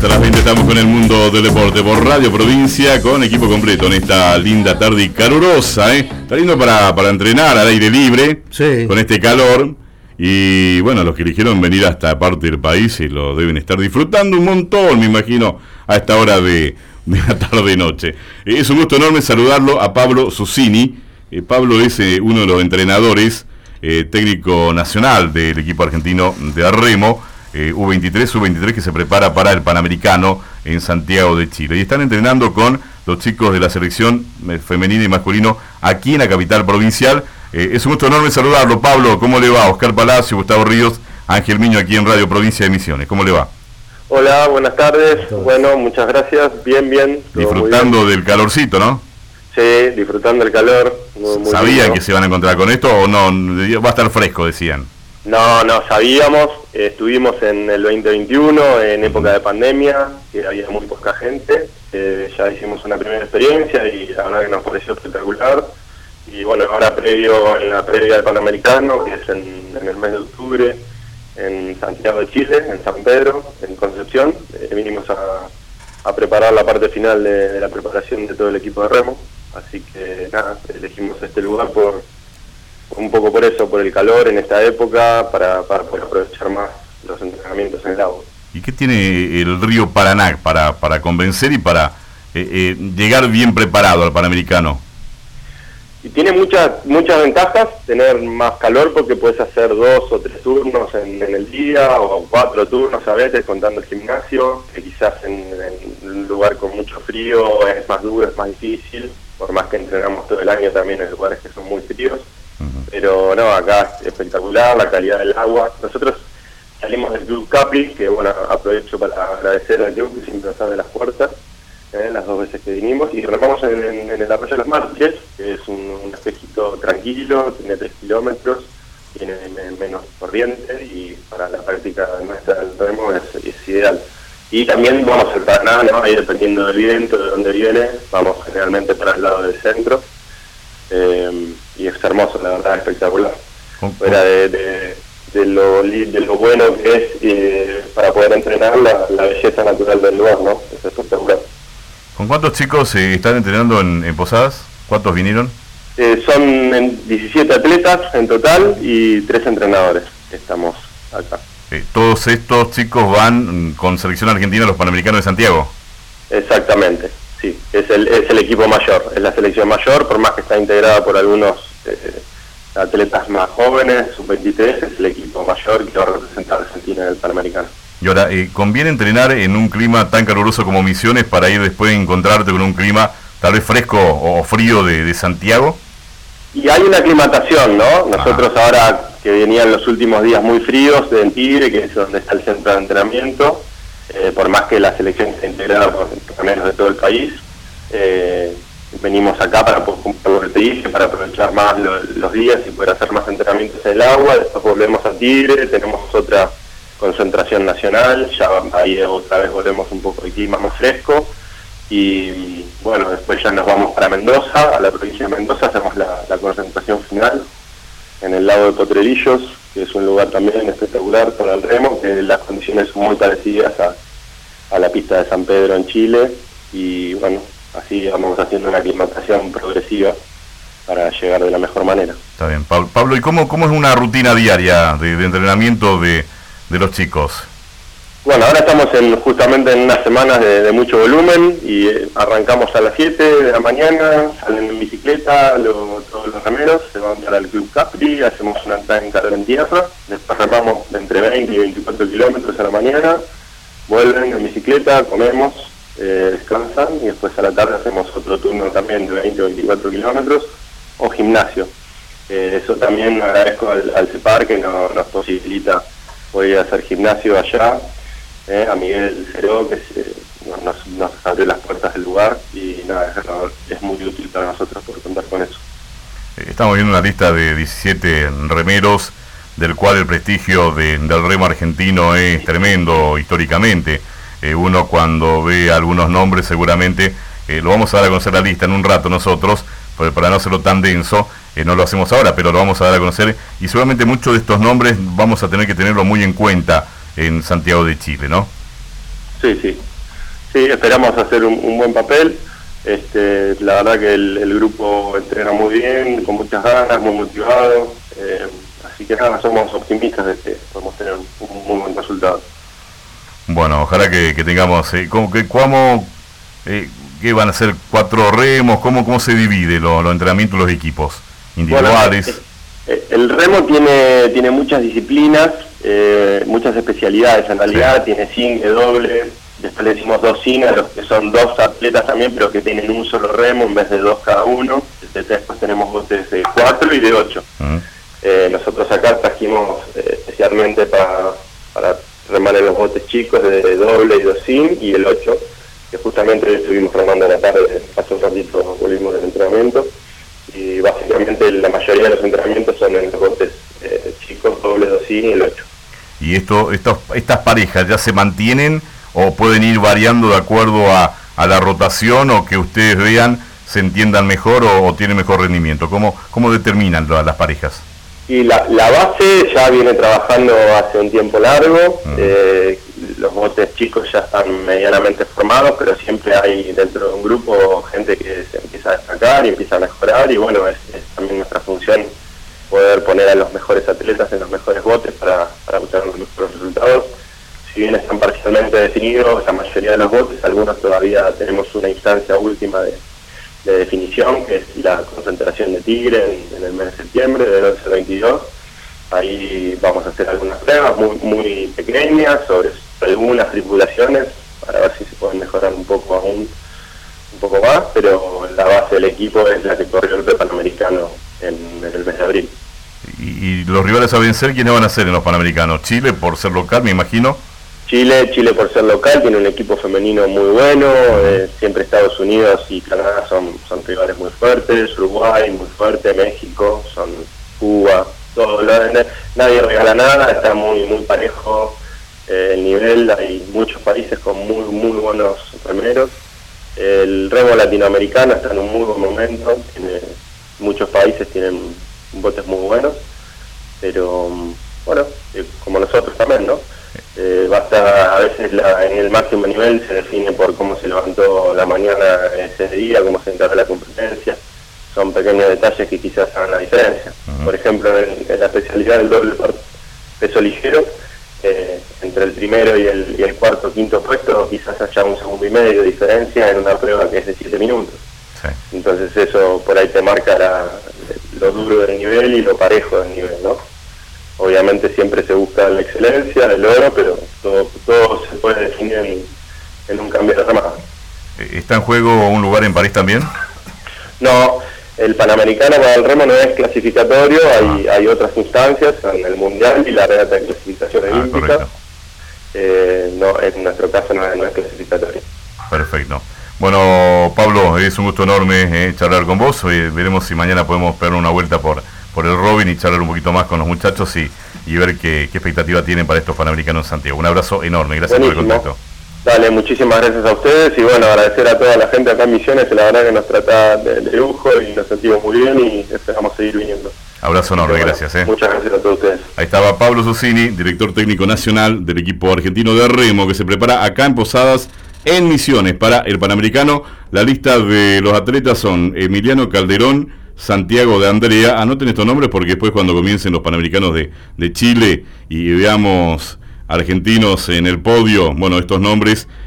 Hasta las 20 estamos con el mundo del deporte por Radio Provincia, con equipo completo en esta linda tarde y calurosa, Está lindo para entrenar al aire libre, sí, con este calor. Y bueno, los que eligieron venir a esta parte del país lo deben estar disfrutando un montón, me imagino, a esta hora de la tarde-noche. Es un gusto enorme saludarlo a Pablo Susini. Pablo es uno de los entrenadores, técnico nacional del equipo argentino de remo, U23, Sub-23, que se prepara para el Panamericano en Santiago de Chile. Y están entrenando con los chicos de la selección femenina y masculino aquí en la capital provincial. Es un gusto enorme saludarlo, Pablo. ¿Cómo le va? Oscar Palacio, Gustavo Ríos, Ángel Miño, aquí en Radio Provincia de Misiones. ¿Cómo le va? Hola, buenas tardes. Bueno, muchas gracias. Bien. Disfrutando del calorcito, ¿no? Sí, disfrutando del calor. Muy ¿Sabían lindo que se van a encontrar con esto o no? Va a estar fresco, decían. No, sabíamos. Estuvimos en el 2021, en época de pandemia, que había muy poca gente. Ya hicimos una primera experiencia y la verdad que nos pareció espectacular. Y bueno, ahora en la previa del Panamericano, que es en el mes de octubre, en Santiago de Chile, en San Pedro, en Concepción, vinimos a preparar la parte final de la preparación de todo el equipo de remo. Así que nada, elegimos este lugar un poco por eso, por el calor en esta época, para poder aprovechar más los entrenamientos en el agua. ¿Y qué tiene el río Paraná para convencer y para llegar bien preparado al Panamericano? Y tiene muchas ventajas, tener más calor porque puedes hacer 2 o 3 turnos en el día, o 4 turnos a veces contando el gimnasio, que quizás en un lugar con mucho frío es más duro, es más difícil, por más que entrenamos todo el año también en lugares que son muy fríos. Pero no, acá es espectacular, la calidad del agua. Nosotros salimos del Club Capri, que bueno, aprovecho para agradecer al club que siempre nos abre las puertas, las 2 veces que vinimos, y remamos en el Arroyo de los Mártires, que es un espejito tranquilo, tiene 3 kilómetros, tiene menos corriente, y para la práctica nuestra del remo es ideal. Y también vamos al Paraná, ¿no? Ahí dependiendo del viento, de dónde viene, vamos generalmente para el lado del centro. Y es hermoso, la verdad, espectacular. Fuera de lo bueno que es para poder entrenar la belleza natural del lugar, ¿no? Es espectacular. ¿Con cuántos chicos están entrenando en Posadas? ¿Cuántos vinieron? Son 17 atletas en total y 3 entrenadores que estamos acá. ¿Todos estos chicos van con selección argentina a los Panamericanos de Santiago? Exactamente. Sí, es el equipo mayor, es la selección mayor, por más que está integrada por algunos atletas más jóvenes, sub-23, es el equipo mayor que va a representar a Argentina en el Panamericano. Y ahora, ¿conviene entrenar en un clima tan caluroso como Misiones para ir después a encontrarte con un clima tal vez fresco o frío de Santiago? Y hay una aclimatación, ¿no? Nosotros ahora que venían los últimos días muy fríos en Tigre, que es donde está el centro de entrenamiento, por más que la selección esté integrada por entrenadores de todo el país, venimos acá para aprovechar más los días y poder hacer más entrenamientos en el agua. Después volvemos a Tigre, tenemos otra concentración nacional, ya ahí otra vez volvemos un poco de clima más fresco, y bueno, después ya nos vamos para Mendoza, a la provincia de Mendoza, hacemos la concentración final en el lago de Potrerillos, que es un lugar también espectacular para el remo, que las condiciones son muy parecidas a la pista de San Pedro en Chile, y bueno, así vamos haciendo una aclimatación progresiva para llegar de la mejor manera. Está bien, Pablo, ¿y cómo es una rutina diaria de entrenamiento de los chicos? Bueno, ahora estamos justamente en unas semanas de mucho volumen, y arrancamos a las 7 de la mañana, salen en bicicleta todos los remeros, se van para el Club Capri, hacemos una entrada en carrera en tierra, después remamos de entre 20 y 24 kilómetros a la mañana, vuelven en bicicleta, comemos, descansan, y después a la tarde hacemos otro turno también de 20 o 24 kilómetros, o gimnasio. Eso también agradezco al CEPAR que nos posibilita poder hacer gimnasio allá, a Miguel Ceró, que nos abrió las puertas del lugar, y nada, es muy útil para nosotros por contar con eso. Estamos viendo una lista de 17 remeros, del cual el prestigio del remo argentino es tremendo históricamente. Uno cuando ve algunos nombres seguramente, lo vamos a dar a conocer la lista en un rato nosotros, para no hacerlo tan denso, no lo hacemos ahora, pero lo vamos a dar a conocer, y seguramente muchos de estos nombres vamos a tener que tenerlo muy en cuenta en Santiago de Chile, ¿no? Sí, Sí, esperamos hacer un buen papel. La verdad que el grupo entrena muy bien, con muchas ganas, muy motivado. Así que nada, somos optimistas de que podemos tener un muy buen resultado. Bueno, ojalá que tengamos... ¿Qué van a ser 4 remos? ¿Cómo se divide los entrenamientos de los equipos individuales? Bueno, el remo tiene muchas disciplinas, muchas especialidades en realidad. Sí. Tiene single, doble, después le decimos 2 sin a los que son 2 atletas también, pero que tienen un solo remo en vez de 2 cada uno. Después tenemos botes de 4 y de 8. Nosotros acá trajimos especialmente para remar en los botes chicos de doble y 2 sin y el 8, que justamente hoy estuvimos remando en la tarde. Hace un ratito volvimos del entrenamiento y básicamente la mayoría de los entrenamientos son en los botes chicos, doble, 2 sin y el 8. ¿Y estas parejas ya se mantienen o pueden ir variando de acuerdo a la rotación, o que ustedes vean se entiendan mejor o tienen mejor rendimiento? ¿Cómo determinan las parejas? Y la base ya viene trabajando hace un tiempo largo. Los botes chicos ya están medianamente formados, pero siempre hay dentro de un grupo gente que se empieza a destacar y empieza a mejorar, y bueno, es también nuestra función poder poner a los mejores atletas en los mejores botes para obtener los mejores resultados. Si bien están parcialmente definidos la mayoría de los botes, algunos todavía tenemos una instancia última de definición, que es la concentración de Tigre en el mes de septiembre, del 11 al 22. Ahí vamos a hacer algunas pruebas muy pequeñas sobre algunas tripulaciones para ver si se pueden mejorar un poco más, pero la base del equipo es la que corrió el Panamericano en el mes de abril. ¿Y los rivales a vencer quiénes van a ser en los Panamericanos? Chile, por ser local, me imagino. Chile por ser local, tiene un equipo femenino muy bueno. Siempre Estados Unidos y Canadá son rivales muy fuertes, Uruguay muy fuerte, México, son Cuba, todo. Nadie regala nada, está muy parejo el nivel. Hay muchos países con muy buenos remeros. El remo latinoamericano está en un muy buen momento, muchos países tienen botes muy buenos, pero bueno, como nosotros también, ¿no? Basta, a veces en el máximo nivel se define por cómo se levantó la mañana ese día, cómo se encarga la competencia. Son pequeños detalles que quizás hagan la diferencia. Por ejemplo, en la especialidad del doble peso ligero, entre el primero y el cuarto o quinto puesto quizás haya 1,5 segundos de diferencia en una prueba que es de 7 minutos. Sí. Entonces eso por ahí te marca lo duro del nivel y lo parejo del nivel, ¿no? Obviamente siempre se busca la excelencia, el oro, pero todo se puede definir en un cambio de remada. ¿Está en juego un lugar en París también? No, el Panamericano para el remo no es clasificatorio, hay otras instancias, en el Mundial y la regata de clasificación olímpica. No, en nuestro caso no es clasificatorio. Perfecto. Bueno, Pablo, es un gusto enorme charlar con vos. Veremos si mañana podemos pegar una vuelta por el Robin y charlar un poquito más con los muchachos y ver qué expectativa tienen para estos Panamericanos en Santiago. Un abrazo enorme, gracias. Buenísimo. Por el contacto. Dale, muchísimas gracias a ustedes y bueno, agradecer a toda la gente acá en Misiones, que la verdad que nos trata de lujo y nos sentimos muy bien y esperamos seguir viniendo. Abrazo enorme, bueno, gracias. Muchas gracias a todos ustedes. Ahí estaba Pablo Susini, director técnico nacional del equipo argentino de remo, que se prepara acá en Posadas, en Misiones, para el Panamericano. La lista de los atletas son Emiliano Calderón, Santiago de Andrea. Anoten estos nombres porque después cuando comiencen los Panamericanos de Chile y veamos argentinos en el podio, bueno, estos nombres